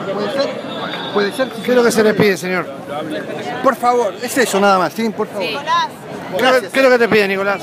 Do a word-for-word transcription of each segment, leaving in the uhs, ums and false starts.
¿Puede ser? ¿Puede ser? ¿Qué es lo que se le pide, señor? Por favor, es eso nada más, ¿sí? Por favor. Sí. ¿Qué, ¿Qué es lo que te pide, Nicolás?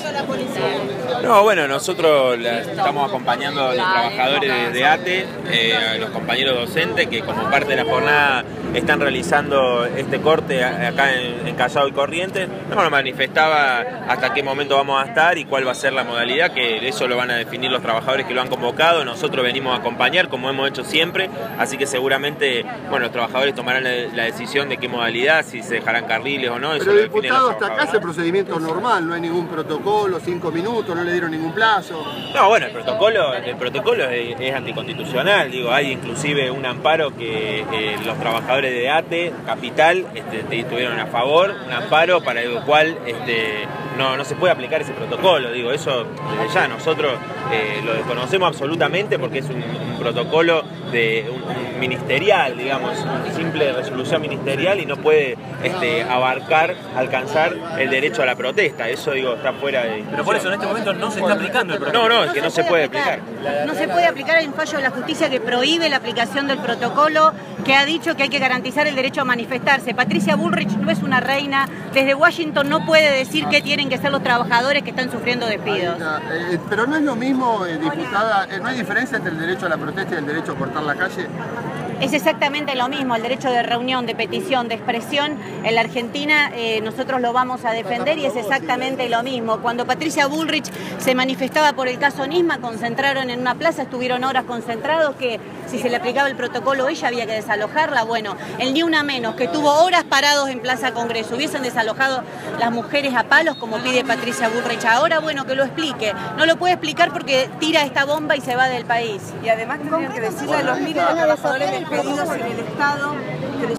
No, bueno, nosotros la, estamos acompañando a los trabajadores de, de A T E, eh, a los compañeros docentes que como parte de la jornada están realizando este corte acá en, en Callao y Corrientes. No nos manifestaba hasta qué momento vamos a estar y cuál va a ser la modalidad, que eso lo van a definir los trabajadores que lo han convocado. Nosotros venimos a acompañar como hemos hecho siempre, así que seguramente bueno, los trabajadores tomarán la, la decisión de qué modalidad, si se dejarán carriles o no. Eso Pero lo el definen diputado, los hasta acá trabajadores. es el procedimiento normal, no hay ningún protocolo, cinco minutos, no le dieron ningún plazo. No, bueno, el protocolo, el protocolo es, es anticonstitucional, digo, hay inclusive un amparo que eh, los trabajadores de A T E, Capital, este, estuvieron a favor, un amparo para el cual este, no, no se puede aplicar ese protocolo, digo, eso desde ya nosotros eh, lo desconocemos absolutamente porque es un, un protocolo de un, un ministerial, digamos, una simple resolución ministerial y no puede este, abarcar, alcanzar el derecho a la protesta, eso digo, está fuera de discusión. Pero por eso en este momento no se está aplicando el protocolo. No, no, es que no se puede aplicar. No se puede aplicar, hay un fallo de la justicia que prohíbe la aplicación del protocolo, que ha dicho que hay que garantizar el derecho a manifestarse. Patricia Bullrich no es una reina, desde Washington no puede decir qué tienen que ser los trabajadores que están sufriendo despidos. Eh, pero no es lo mismo, eh, diputada, eh, no hay diferencia entre el derecho a la protesta y el derecho a cortar la calle. Es exactamente lo mismo, el derecho de reunión, de petición, de expresión. En la Argentina eh, nosotros lo vamos a defender y es exactamente lo mismo. Cuando Patricia Bullrich se manifestaba por el caso Nisma, concentraron en una plaza, estuvieron horas concentrados, que si se le aplicaba el protocolo ella había que desalojarla. Bueno, el Ni Una Menos, que tuvo horas parados en Plaza Congreso, hubiesen desalojado las mujeres a palos como pide Patricia Bullrich ahora, bueno, que lo explique. No lo puede explicar porque tira esta bomba y se va del país. Y además tendrían que decirle a los miles de trabajadores despedidos en el Estado que